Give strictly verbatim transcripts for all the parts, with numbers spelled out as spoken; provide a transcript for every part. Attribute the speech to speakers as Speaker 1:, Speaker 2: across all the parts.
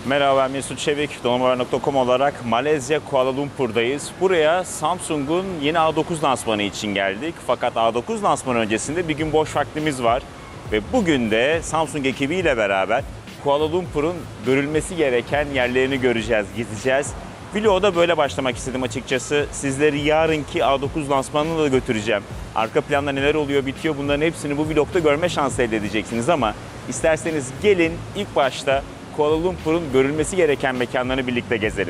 Speaker 1: Merhaba, ben Mesut Çevik. Donanımlar nokta com olarak Malezya Kuala Lumpur'dayız. Buraya Samsung'un yeni A dokuz lansmanı için geldik. Fakat A dokuz lansmanı öncesinde bir gün boş vaktimiz var. Ve bugün de Samsung ekibiyle beraber Kuala Lumpur'un görülmesi gereken yerlerini göreceğiz, gezeceğiz. Vloga da böyle başlamak istedim açıkçası. Sizleri yarınki A dokuz lansmanına da götüreceğim. Arka planda neler oluyor, bitiyor, bunların hepsini bu vlogda görme şansı elde edeceksiniz ama isterseniz gelin ilk başta Kuala Lumpur'un görülmesi gereken mekanlarını birlikte gezelim.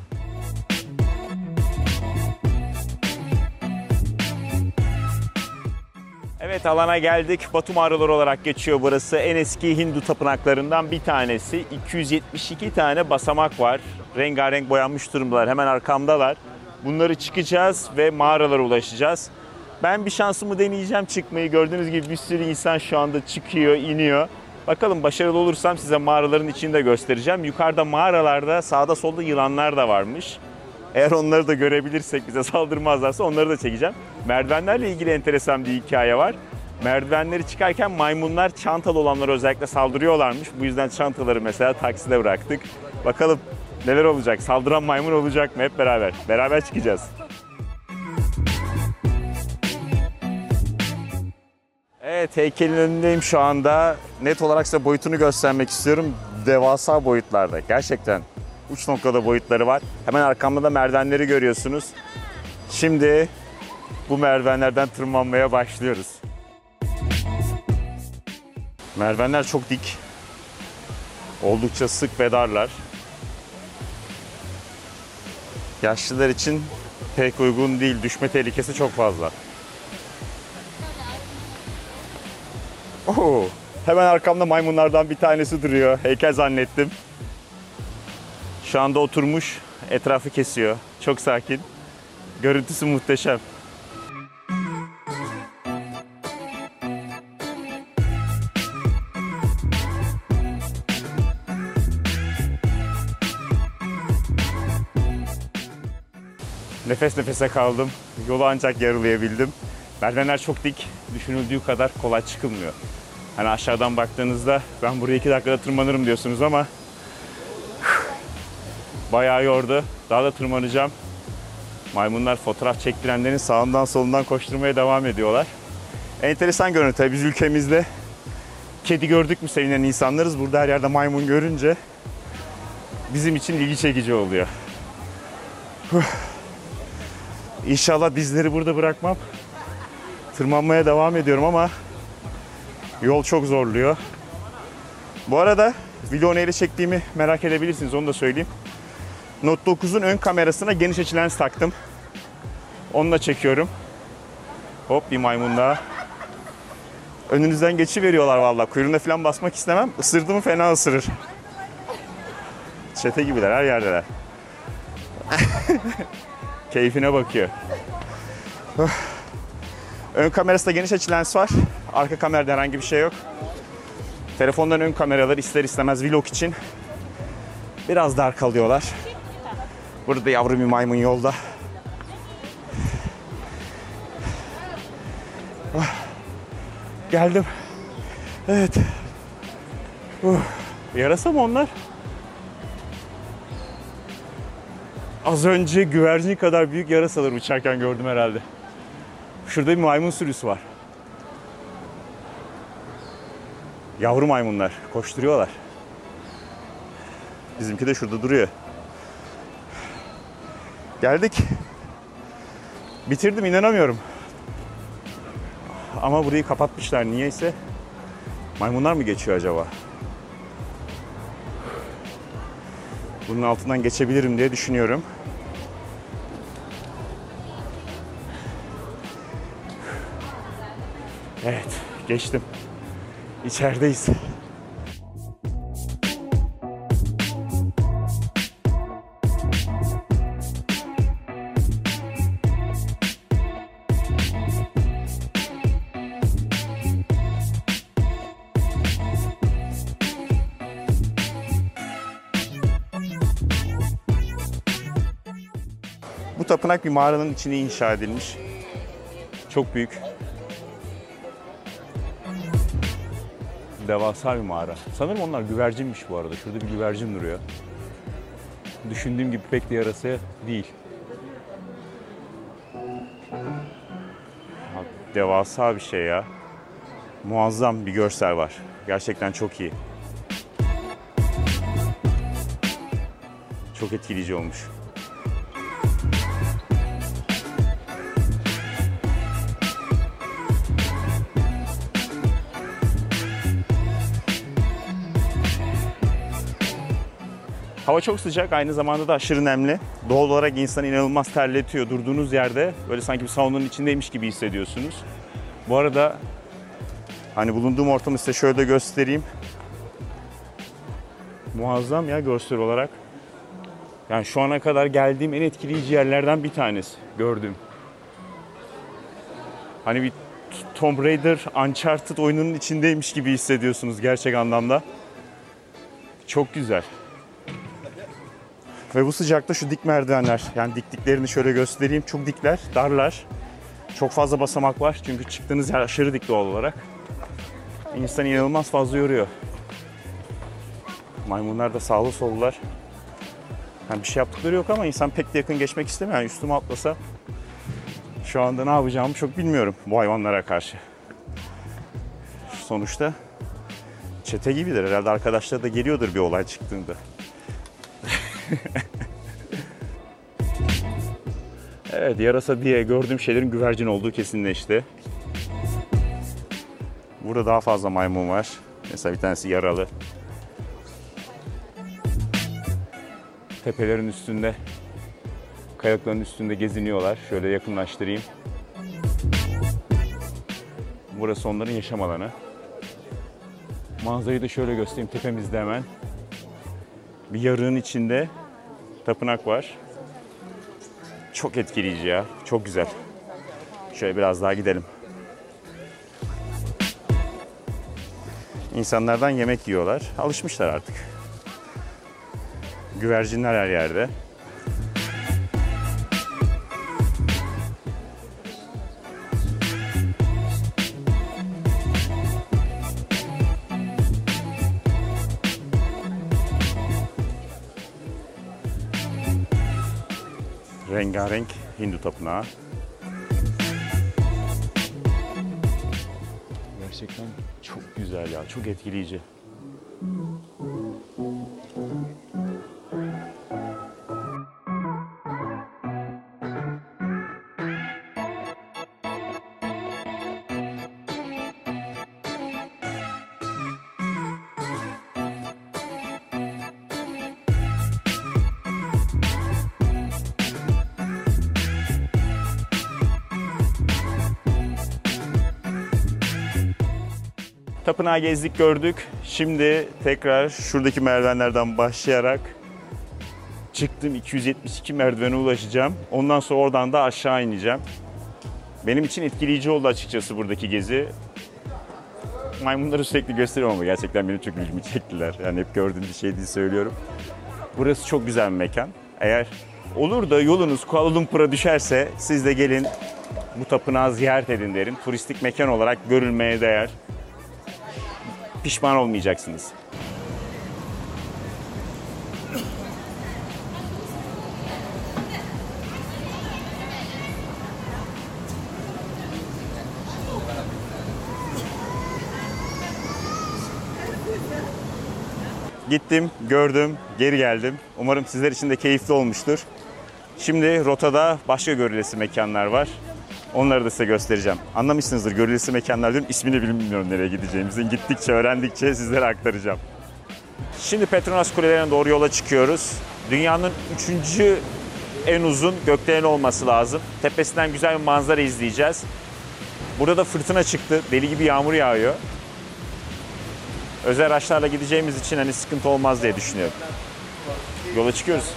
Speaker 1: Evet, alana geldik. Batu Mağaraları olarak geçiyor burası. En eski Hindu tapınaklarından bir tanesi. iki yüz yetmiş iki tane basamak var. Rengarenk boyanmış durumdalar. Hemen arkamdalar. Bunları çıkacağız ve mağaralara ulaşacağız. Ben bir şansımı deneyeceğim çıkmayı. Gördüğünüz gibi bir sürü insan şu anda çıkıyor, iniyor. Bakalım başarılı olursam size mağaraların içini de göstereceğim. Yukarıda mağaralarda sağda solda yılanlar da varmış. Eğer onları da görebilirsek, bize saldırmazlarsa onları da çekeceğim. Merdivenlerle ilgili enteresan bir hikaye var. Merdivenleri çıkarken maymunlar çantalı olanlara özellikle saldırıyorlarmış. Bu yüzden çantaları mesela takside bıraktık. Bakalım neler olacak? Saldıran maymun olacak mı? Hep beraber. Beraber çıkacağız. Evet, heykelin önündeyim şu anda. Net olarak size boyutunu göstermek istiyorum. Devasa boyutlarda. Gerçekten uç noktada boyutları var. Hemen arkamda da merdivenleri görüyorsunuz. Şimdi bu merdivenlerden tırmanmaya başlıyoruz. Merdivenler çok dik. Oldukça sık ve darlar. Yaşlılar için pek uygun değil. Düşme tehlikesi çok fazla. Oo, hemen arkamda maymunlardan bir tanesi duruyor. Heykel zannettim. Şu anda oturmuş, etrafı kesiyor. Çok sakin. Görüntüsü muhteşem. Nefes nefese kaldım. Yolu ancak yarılayabildim. Merdivenler çok dik. Düşünüldüğü kadar kolay çıkılmıyor. Hani aşağıdan baktığınızda ben buraya iki dakikada tırmanırım diyorsunuz ama bayağı yordu. Daha da tırmanacağım. Maymunlar fotoğraf çektirenlerin sağından solundan koşturmaya devam ediyorlar. Enteresan görüntü. Biz ülkemizde kedi gördük mü sevinen insanlarız. Burada her yerde maymun görünce bizim için ilgi çekici oluyor. İnşallah dizleri burada bırakmam. Tırmanmaya devam ediyorum ama yol çok zorluyor. Bu arada video neyle çektiğimi merak edebilirsiniz, onu da söyleyeyim. Note dokuzun ön kamerasına geniş açı lens taktım. Onunla çekiyorum. Hop, bir maymun daha. Önünüzden geçiveriyorlar vallahi. Kuyruğuna falan basmak istemem. Isırdı mı fena ısırır. Çete gibiler, her yerdeler. Keyfine bakıyor. Ön kamerasında geniş açı lens var. Arka kamerada herhangi bir şey yok. Telefonların ön kameraları ister istemez vlog için biraz dar kalıyorlar. Burada da yavru bir maymun yolda. Geldim. Evet. Yarasa mı onlar? Az önce güvercin kadar büyük yarasalar uçarken gördüm herhalde. Şurada bir maymun sürüsü var. Yavru maymunlar koşturuyorlar. Bizimki de şurada duruyor. Geldik. Bitirdim, inanamıyorum. Ama burayı kapatmışlar niyeyse. Maymunlar mı geçiyor acaba? Bunun altından geçebilirim diye düşünüyorum. Evet, geçtim. İçerideyiz. Bu tapınak bir mağaranın içine inşa edilmiş. Çok büyük. devasa bir mağara. Sanırım onlar güvercinmiş bu arada. Şurada bir güvercin duruyor. Düşündüğüm gibi pek de yarası değil. Devasa bir şey ya. Muazzam bir görsel var. Gerçekten çok iyi. Çok etkileyici olmuş. Hava çok sıcak, aynı zamanda da aşırı nemli. Doğal olarak insanı inanılmaz terletiyor. Durduğunuz yerde böyle sanki bir saunanın içindeymiş gibi hissediyorsunuz. Bu arada hani bulunduğum ortamı size şöyle göstereyim. Muazzam ya görsel olarak. Yani şu ana kadar geldiğim en etkileyici yerlerden bir tanesi gördüm. Hani bir Tomb Raider, Uncharted oyununun içindeymiş gibi hissediyorsunuz gerçek anlamda. Çok güzel. Ve bu sıcakta şu dik merdivenler, yani dikliklerini şöyle göstereyim. Çok dikler, darlar. Çok fazla basamak var çünkü çıktığınız yer aşırı dik doğal olarak. İnsanı inanılmaz fazla yoruyor. Maymunlar da sağlı sollular. Yani bir şey yaptıkları yok ama insan pek de yakın geçmek istemiyor. Yani üstüme atlasa şu anda ne yapacağımı çok bilmiyorum bu hayvanlara karşı. Sonuçta çete gibidir. Herhalde arkadaşlar da geliyordur bir olay çıktığında. Evet, yarasa diye gördüğüm şeylerin güvercin olduğu kesinleşti. Burada daha fazla maymun var. Mesela bir tanesi yaralı. Tepelerin üstünde, kayalıkların üstünde geziniyorlar. Şöyle yakınlaştırayım. Burası onların yaşam alanı. Manzarayı da şöyle göstereyim tepemizde hemen. Bir yarığın içinde tapınak var. Çok etkileyici ya, çok güzel. Şöyle biraz daha gidelim. İnsanlardan yemek yiyorlar. Alışmışlar artık. Güvercinler her yerde. Rengarenk Hindu tapınağı. Gerçekten çok güzel ya, çok etkileyici. Tapınağı gezdik, gördük. Şimdi tekrar şuradaki merdivenlerden başlayarak çıktım. iki yüz yetmiş iki merdivene ulaşacağım. Ondan sonra oradan da aşağı ineceğim. Benim için etkileyici oldu açıkçası buradaki gezi. Maymunları sürekli gösteriyorum ama gerçekten beni çok ilgimi çektiler. Yani hep gördüğüm bir şey değil söylüyorum. Burası çok güzel bir mekan. Eğer olur da yolunuz Kuala Lumpur'a düşerse siz de gelin bu tapınağı ziyaret edin derim. Turistik mekan olarak görülmeye değer. Pişman olmayacaksınız. Gittim, gördüm, geri geldim. Umarım sizler için de keyifli olmuştur. Şimdi rotada başka görülesi mekanlar var. Onları da size göstereceğim. Anlamışsınızdır, görülesi mekanlar diyorum. İsmini bilmiyorum nereye gideceğimizin. Gittikçe, öğrendikçe sizlere aktaracağım. Şimdi Petronas Kulelerine doğru yola çıkıyoruz. Dünyanın üçüncü en uzun gökdelen olması lazım. Tepesinden güzel bir manzara izleyeceğiz. Burada da fırtına çıktı. Deli gibi yağmur yağıyor. Özel araçlarla gideceğimiz için hani sıkıntı olmaz diye düşünüyorum. Yola çıkıyoruz.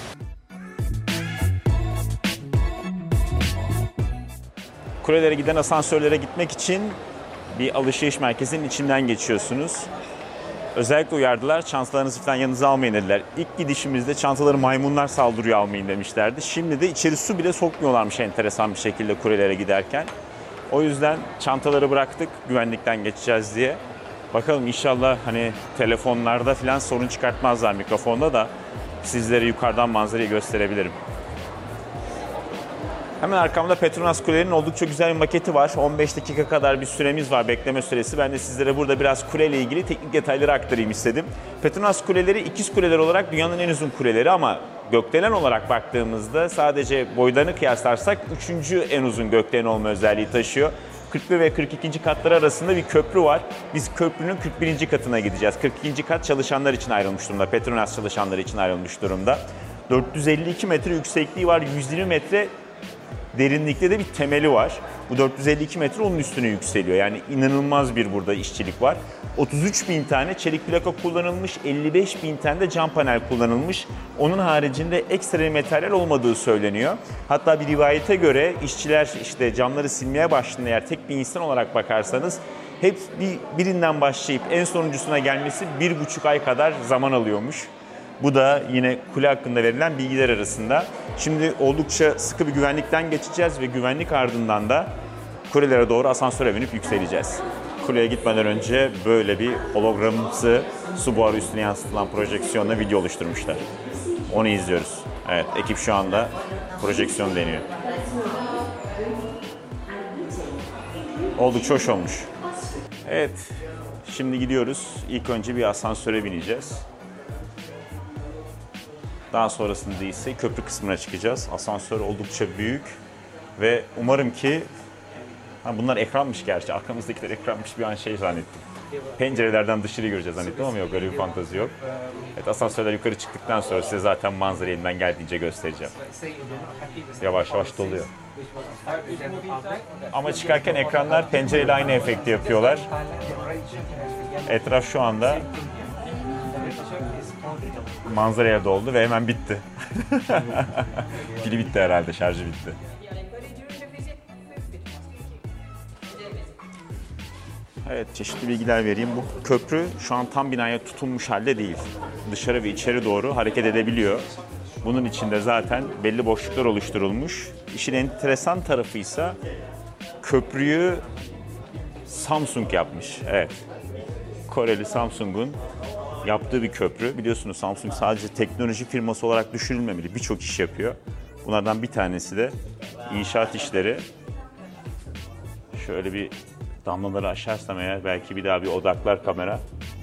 Speaker 1: Kulelere giden asansörlere gitmek için bir alışveriş merkezinin içinden geçiyorsunuz. Özellikle uyardılar, çantalarınızı falan yanınıza almayın dediler. İlk gidişimizde çantaları maymunlar saldırıyor almayın demişlerdi. Şimdi de içeri su bile sokmuyorlarmış enteresan bir şekilde kulelere giderken. O yüzden çantaları bıraktık güvenlikten geçeceğiz diye. Bakalım inşallah hani telefonlarda falan sorun çıkartmazlar, mikrofonda da sizlere yukarıdan manzarayı gösterebilirim. Hemen arkamda Petronas Kulelerinin oldukça güzel bir maketi var. on beş dakika kadar bir süremiz var, bekleme süresi. Ben de sizlere burada biraz kuleyle ilgili teknik detayları aktarayım istedim. Petronas Kuleleri ikiz kuleler olarak dünyanın en uzun kuleleri ama gökdelen olarak baktığımızda sadece boylarını kıyaslarsak üçüncü en uzun gökdelen olma özelliği taşıyor. kırk bir ve kırk ikinci katları arasında bir köprü var. Biz köprünün kırk birinci katına gideceğiz. kırk ikinci kat çalışanlar için ayrılmış durumda. Petronas çalışanları için ayrılmış durumda. dört yüz elli iki metre yüksekliği var. yüz yirmi metre derinlikte de bir temeli var. Bu dört yüz elli iki metre onun üstüne yükseliyor. Yani inanılmaz bir burada işçilik var. otuz üç bin tane çelik plaka kullanılmış, elli beş bin tane de cam panel kullanılmış. Onun haricinde ekstra bir materyal olmadığı söyleniyor. Hatta bir rivayete göre işçiler işte camları silmeye başladığında eğer tek bir insan olarak bakarsanız hep bir, birinden başlayıp en sonuncusuna gelmesi bir buçuk ay kadar zaman alıyormuş. Bu da yine kule hakkında verilen bilgiler arasında. Şimdi oldukça sıkı bir güvenlikten geçeceğiz ve güvenlik ardından da kulelere doğru asansöre binip yükseleceğiz. Kuleye gitmeden önce böyle bir hologramımsı su buharı üstüne yansıtılan projeksiyonla video oluşturmuşlar. Onu izliyoruz. Evet, ekip şu anda projeksiyon deniyor. Oldukça hoş olmuş. Evet, şimdi gidiyoruz. İlk önce bir asansöre bineceğiz. Daha sonrasında ise köprü kısmına çıkacağız. Asansör oldukça büyük ve umarım ki ha bunlar ekranmış gerçi. Arkamızdakiler ekranmış, bir an şey zannettim. Pencerelerden dışarıyı göreceğiz zannettim ama yok, öyle bir fantezi yok. Evet, asansörler yukarı çıktıktan sonra size zaten manzarayı elimden geldiğince göstereceğim. Yavaş yavaş doluyor. Ama çıkarken ekranlar pencereyle aynı efekti yapıyorlar. Etraf şu anda manzaraya doldu ve hemen bitti. Pili bitti herhalde, şarjı bitti. Evet, çeşitli bilgiler vereyim. Bu köprü şu an tam binaya tutunmuş halde değil. Dışarı ve içeri doğru hareket edebiliyor. Bunun içinde zaten belli boşluklar oluşturulmuş. İşin enteresan tarafı ise köprüyü Samsung yapmış. Evet, Koreli Samsung'un yaptığı bir köprü. Biliyorsunuz Samsung sadece teknoloji firması olarak düşünülmemeli. Birçok iş yapıyor. Bunlardan bir tanesi de inşaat işleri. Şöyle bir damlaları aşarsam eğer belki bir daha bir odaklar kamera.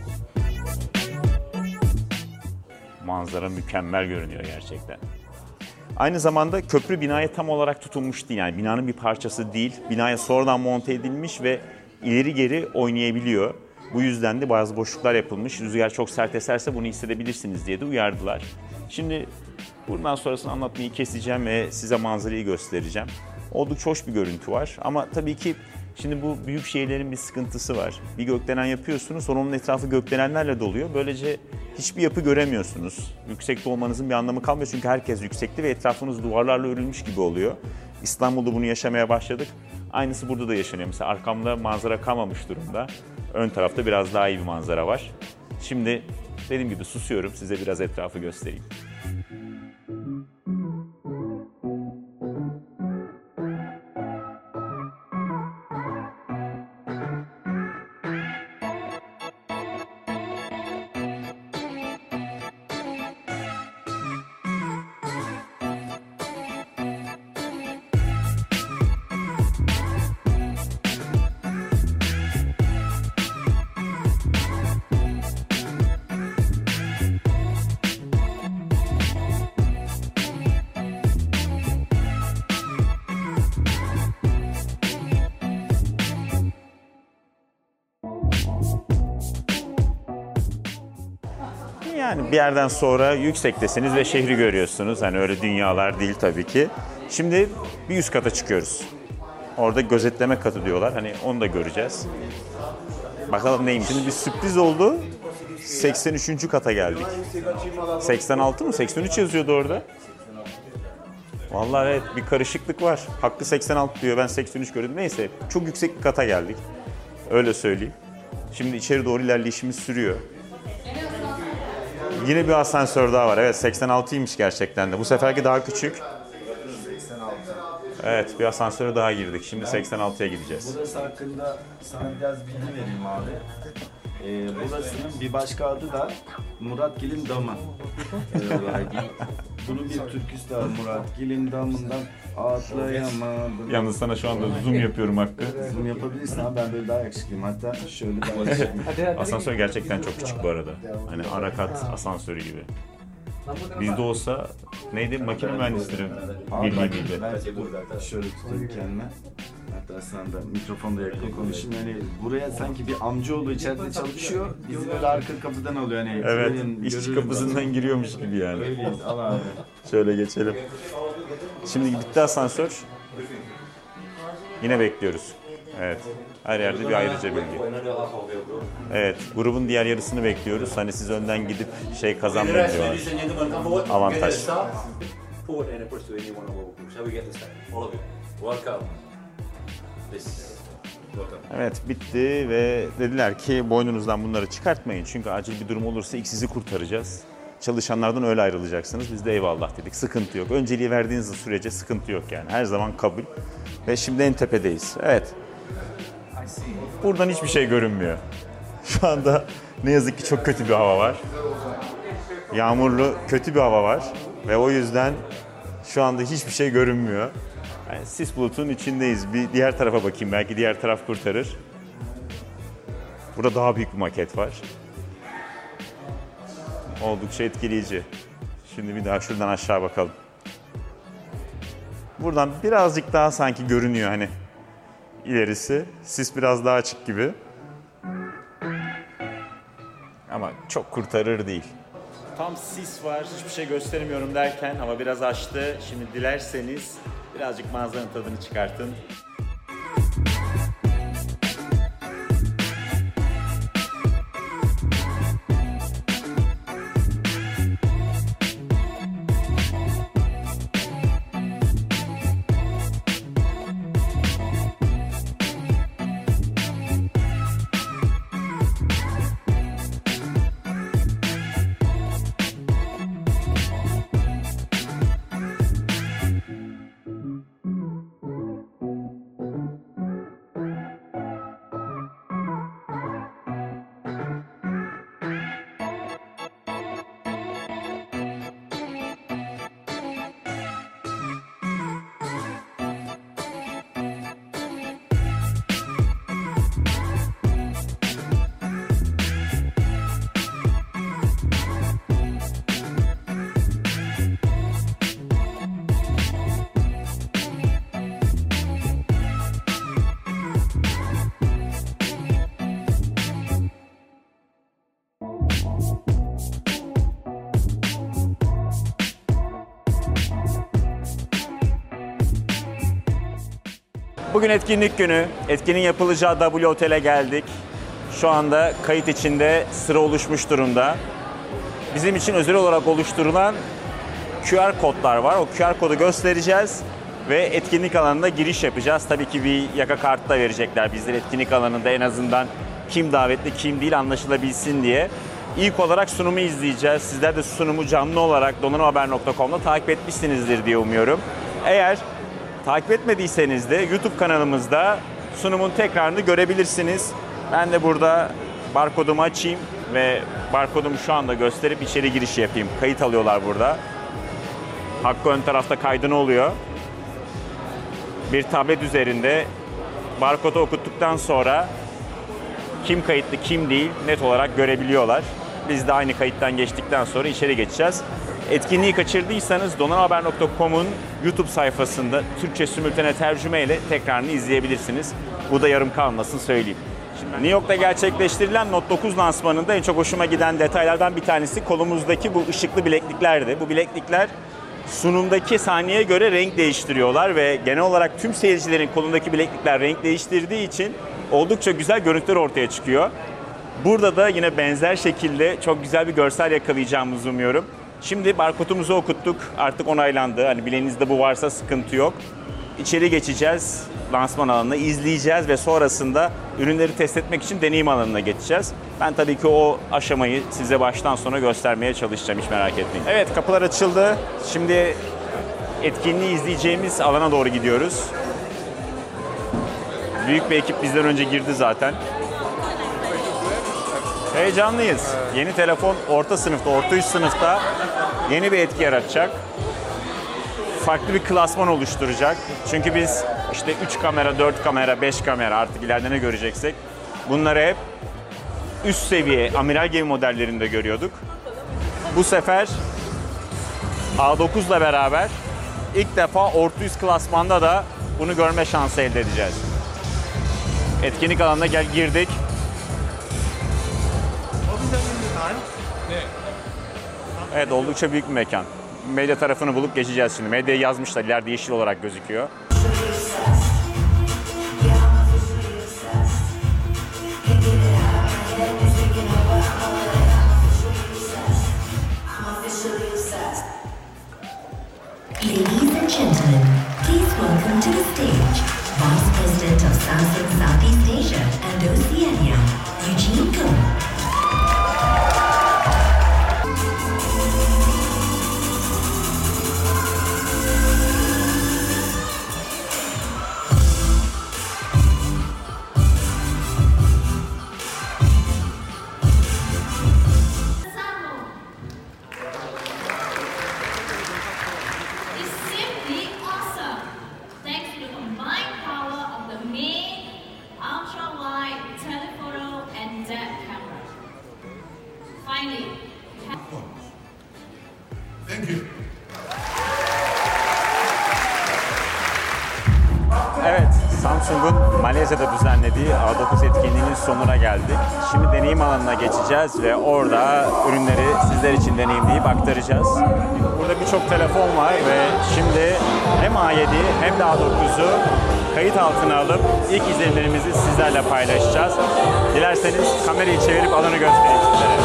Speaker 1: Manzara mükemmel görünüyor gerçekten. Aynı zamanda köprü binaya tam olarak tutunmuş değil. Yani binanın bir parçası değil. Binaya sonradan monte edilmiş ve ileri geri oynayabiliyor. Bu yüzden de bazı boşluklar yapılmış. Rüzgar çok sert eserse bunu hissedebilirsiniz diye de uyardılar. Şimdi bundan sonrasını anlatmayı keseceğim ve size manzarayı göstereceğim. Oldukça hoş bir görüntü var ama tabii ki şimdi bu büyük şehirlerin bir sıkıntısı var. Bir gökdelen yapıyorsunuz, sonra onun etrafı gökdelenlerle doluyor. Böylece hiçbir yapı göremiyorsunuz. Yüksekte olmanızın bir anlamı kalmıyor çünkü herkes yüksekte ve etrafınız duvarlarla örülmüş gibi oluyor. İstanbul'da bunu yaşamaya başladık. Aynısı burada da yaşanıyor. Mesela arkamda manzara kalmamış durumda. Ön tarafta biraz daha iyi bir manzara var. Şimdi dediğim gibi susuyorum, size biraz etrafı göstereyim. Yani bir yerden sonra yüksektesiniz ve şehri görüyorsunuz. Hani öyle dünyalar değil tabii ki. Şimdi bir üst kata çıkıyoruz. Orada gözetleme katı diyorlar. Hani onu da göreceğiz. Bakalım neymiş. Şimdi bir sürpriz oldu. seksen üçüncü kata geldik. seksen altı mı? seksen üç yazıyordu orada. Vallahi evet, bir karışıklık var. Hakkı seksen altı diyor, ben seksen üç gördüm. Neyse, çok yüksek bir kata geldik. Öyle söyleyeyim. Şimdi içeri doğru ilerleyişimiz sürüyor. Yine bir asansör daha var. Evet, seksen altıymış gerçekten de. Bu seferki daha küçük.
Speaker 2: seksen altı.
Speaker 1: Evet, bir asansöre daha girdik. Şimdi seksen altıya gideceğiz.
Speaker 2: Burası hakkında sana biraz bilgi vereyim abi. Ee, burasının bir başka adı da Muratgil'in Damı. Ee, bunun bir türküsü var, Muratgil'in damından atlayamadım.
Speaker 1: Yalnız sana şu anda zoom yapıyorum Hakkı.
Speaker 2: Zoom yapabilirsin ama ben böyle daha yakışıklıyım. Hatta şöyle daha yakışıklıyım.
Speaker 1: Asansör gerçekten çok küçük bu arada. Hani arakat asansörü gibi. Bizde olsa neydi? Makine mühendisleri birliğiydi.
Speaker 2: Ben dur, şöyle tutayım kendime. Hatta sana da mikrofonda yakın konuşayım. Yani buraya sanki bir amcaoğlu içeride çalışıyor. Bizi böyle arka kapıdan alıyor. Yani
Speaker 1: Evet,
Speaker 2: görün,
Speaker 1: işçi kapısından giriyormuş gibi yani.
Speaker 2: Öyleyiz, al abi.
Speaker 1: Şöyle geçelim. Şimdi gitti asansör. Yine bekliyoruz. Evet. Her yerde bir ayrıca bilgi. Evet, grubun diğer yarısını bekliyoruz. Hani siz önden gidip şey kazanmayın diyorlar. Avantaj. Evet, bitti ve dediler ki boynunuzdan bunları çıkartmayın. Çünkü acil bir durum olursa ilk sizi kurtaracağız. Çalışanlardan öyle ayrılacaksınız. Biz de eyvallah dedik. Sıkıntı yok. Önceliği verdiğiniz sürece sıkıntı yok yani. Her zaman kabul. Ve şimdi en tepedeyiz. Evet. Buradan hiçbir şey görünmüyor. Şu anda ne yazık ki çok kötü bir hava var. Yağmurlu, kötü bir hava var. Ve o yüzden şu anda hiçbir şey görünmüyor. Yani sis bulutun içindeyiz. Bir diğer tarafa bakayım. Belki diğer taraf kurtarır. Burada daha büyük bir maket var. Oldukça etkileyici. Şimdi bir daha şuradan aşağı bakalım. Buradan birazcık daha sanki görünüyor hani ilerisi. Sis biraz daha açık gibi. Ama çok kurtarır değil. Tam sis var, hiçbir şey gösteremiyorum derken hava biraz açtı. Şimdi dilerseniz birazcık manzaranın tadını çıkartın. Bugün etkinlik günü. Etkinin yapılacağı W Otel'e geldik. Şu anda kayıt içinde sıra oluşmuş durumda. Bizim için özel olarak oluşturulan Q R kodlar var. O Q R kodu göstereceğiz ve etkinlik alanına giriş yapacağız. Tabii ki bir yaka kartı da verecekler bizlere etkinlik alanında, en azından kim davetli kim değil anlaşılabilsin diye. İlk olarak sunumu izleyeceğiz. Sizler de sunumu canlı olarak donanımhaber nokta com'da takip etmişsinizdir diye umuyorum. Eğer takip etmediyseniz de YouTube kanalımızda sunumun tekrarını görebilirsiniz. Ben de burada barkodumu açayım ve barkodumu şu anda gösterip içeri giriş yapayım. Kayıt alıyorlar burada. Hakkı ön tarafta kaydını oluyor. Bir tablet üzerinde barkodu okuttuktan sonra kim kayıtlı kim değil net olarak görebiliyorlar. Biz de aynı kayıttan geçtikten sonra içeri geçeceğiz. Etkinliği kaçırdıysanız donanımhaber nokta com'un YouTube sayfasında Türkçe simultane tercüme ile tekrarını izleyebilirsiniz. Bu da yarım kalmasın söyleyeyim. Şimdi New York'ta gerçekleştirilen Note dokuz lansmanında en çok hoşuma giden detaylardan bir tanesi kolumuzdaki bu ışıklı bilekliklerdi. Bu bileklikler sunumdaki sahneye göre renk değiştiriyorlar ve genel olarak tüm seyircilerin kolundaki bileklikler renk değiştirdiği için oldukça güzel görüntüler ortaya çıkıyor. Burada da yine benzer şekilde çok güzel bir görsel yakalayacağımızı umuyorum. Şimdi barkodumuzu okuttuk. Artık onaylandı. Hani bileğinizde bu varsa sıkıntı yok. İçeri geçeceğiz. Lansman alanına izleyeceğiz ve sonrasında ürünleri test etmek için deneyim alanına geçeceğiz. Ben tabii ki o aşamayı size baştan sona göstermeye çalışacağım. Hiç merak etmeyin. Evet, kapılar açıldı. Şimdi etkinliği izleyeceğimiz alana doğru gidiyoruz. Büyük bir ekip bizden önce girdi zaten. Heyecanlıyız. Yeni telefon orta sınıfta, orta üst sınıfta yeni bir etki yaratacak. Farklı bir klasman oluşturacak. Çünkü biz işte üç kamera, dört kamera, beş kamera artık ileride ne göreceksek bunları hep üst seviye amiral gemi modellerinde görüyorduk. Bu sefer A dokuzla beraber ilk defa orta üst klasmanda da bunu görme şansı elde edeceğiz. Etkinlik alanına gel girdik. Evet, oldukça büyük bir mekan. Medya tarafını bulup geçeceğiz şimdi. Medyayı yazmışlar, ileride yeşil olarak gözüküyor.
Speaker 3: Ladies and gentlemen, please welcome to the stage Vice President of Samsung Southeast Asia and Oceania, Eugene Kung.
Speaker 1: Evet, Samsung'un Malezya'da düzenlediği A dokuz etkinliğinin sonuna geldik. Şimdi deneyim alanına geçeceğiz ve orada ürünleri sizler için deneyimleyip aktaracağız. Burada birçok telefon var ve şimdi hem A yedi hem de A dokuzu kayıt altına alıp ilk izlenimlerimizi sizlerle paylaşacağız. Dilerseniz kamerayı çevirip alanı göstereyim sizlere.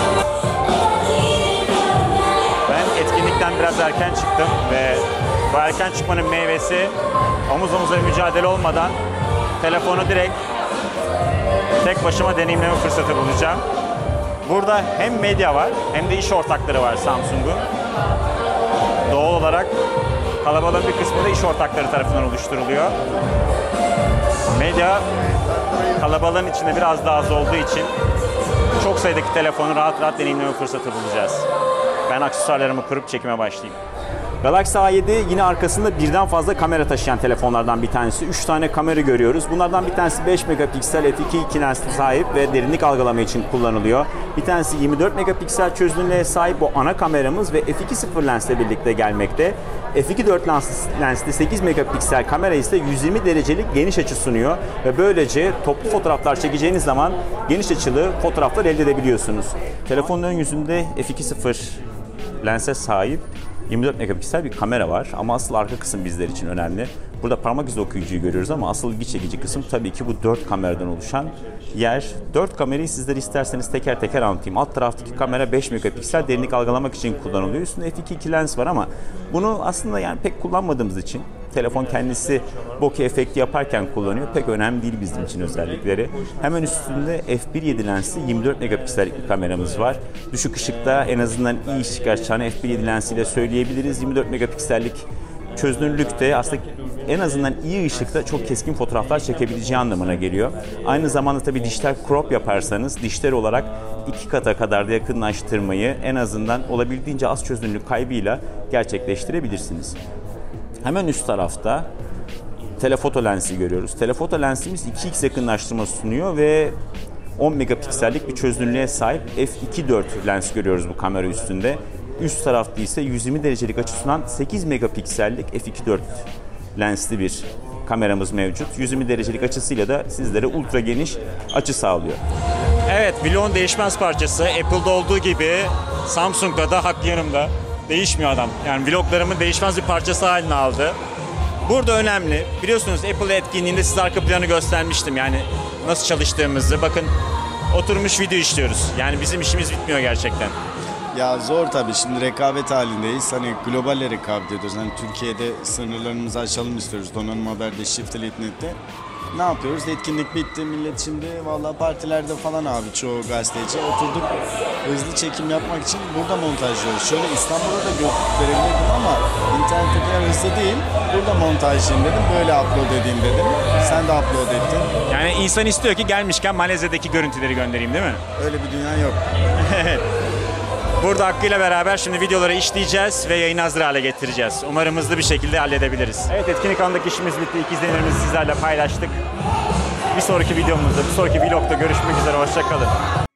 Speaker 1: Ben etkinlikten biraz erken çıktım ve bu erken çıkmanın meyvesi omuz omuza mücadele olmadan telefonu direkt tek başıma deneyimleme fırsatı bulacağım. Burada hem medya var hem de iş ortakları var Samsung'un. Doğal olarak kalabalığın bir kısmı da iş ortakları tarafından oluşturuluyor. Medya kalabalığın içinde biraz daha az olduğu için çok sayıdaki telefonu rahat rahat deneyimleme fırsatı bulacağız. Ben aksesuarlarımı kurup çekime başlayayım. Galaxy A yedi yine arkasında birden fazla kamera taşıyan telefonlardan bir tanesi. üç tane kamera görüyoruz. Bunlardan bir tanesi beş megapiksel f iki iki lensli sahip ve derinlik algılama için kullanılıyor. Bir tanesi yirmi dört megapiksel çözünürlüğe sahip bu ana kameramız ve f iki sıfır lensle birlikte gelmekte. f iki dört lensli sekiz megapiksel kamera ise yüz yirmi derecelik geniş açı sunuyor ve böylece toplu fotoğraflar çekeceğiniz zaman geniş açılı fotoğraflar elde edebiliyorsunuz. Telefonun ön yüzünde f iki sıfır lense sahip yirmi dört megapiksel bir kamera var ama asıl arka kısım bizler için önemli. Burada parmak izi okuyucuyu görüyoruz ama asıl ilgi çekici kısım tabii ki bu dört kameradan oluşan yer. dört kamerayı sizler isterseniz teker teker anlatayım. Alt taraftaki kamera beş megapiksel derinlik algılamak için kullanılıyor. Üstünde f iki iki lens var ama bunu aslında yani pek kullanmadığımız için telefon kendisi bokeh efekti yaparken kullanıyor. Pek önemli değil bizim için özellikleri. Hemen üstünde f bir yedi lensli yirmi dört megapiksellik bir kameramız var. Düşük ışıkta en azından iyi iş çıkartacağını f bir yedi lensiyle söyleyebiliriz. yirmi dört megapiksellik çözünürlükte aslında en azından iyi ışıkta çok keskin fotoğraflar çekebileceği anlamına geliyor. Aynı zamanda tabii dijital crop yaparsanız dijital olarak iki kata kadar da yakınlaştırmayı en azından olabildiğince az çözünürlük kaybıyla gerçekleştirebilirsiniz. Hemen üst tarafta telefoto lensi görüyoruz. Telefoto lensimiz iki x yakınlaştırma sunuyor ve on megapiksellik bir çözünürlüğe sahip f iki dört lens görüyoruz bu kamera üstünde. Üst tarafta ise yüz yirmi derecelik açı sunan sekiz megapiksellik f iki dört lensli bir kameramız mevcut. yüz yirmi derecelik açısıyla da sizlere ultra geniş açı sağlıyor. Evet, vlogun değişmez parçası. Apple'da olduğu gibi Samsung'da da haklı yanımda. Değişmiyor adam. Yani vloglarımın değişmez bir parçası haline aldı. Burada önemli. Biliyorsunuz Apple etkinliğinde size arka planı göstermiştim. Yani nasıl çalıştığımızı. Bakın oturmuş video işliyoruz. Yani bizim işimiz bitmiyor gerçekten.
Speaker 2: Ya zor tabii, şimdi rekabet halindeyiz. Hani globalle rekabet ediyoruz. Hani Türkiye'de sınırlarımızı açalım istiyoruz. Donanım Haber'de, Shift Elite nokta net'te. Ne yapıyoruz? Etkinlik bitti. Millet şimdi vallahi partilerde falan abi çoğu gazeteci. Oturduk hızlı çekim yapmak için burada montajlıyoruz. Şöyle İstanbul'a da gö- verebilirdim ama internette kadar hızlı değil. Burada montajlayayım dedim. Böyle upload edeyim dedim. Sen de upload ettin.
Speaker 1: Yani insan istiyor ki gelmişken Malezya'daki görüntüleri göndereyim değil mi?
Speaker 2: Öyle bir dünya yok.
Speaker 1: Burada Hakkı ile beraber şimdi videoları işleyeceğiz ve yayını hazır hale getireceğiz. Umarım hızlı bir şekilde halledebiliriz. Evet, etkinlik alanındaki işimiz bitti. İlk izlenimlerimizi sizlerle paylaştık. Bir sonraki videomuzda, bir sonraki vlogda görüşmek üzere. Hoşça kalın.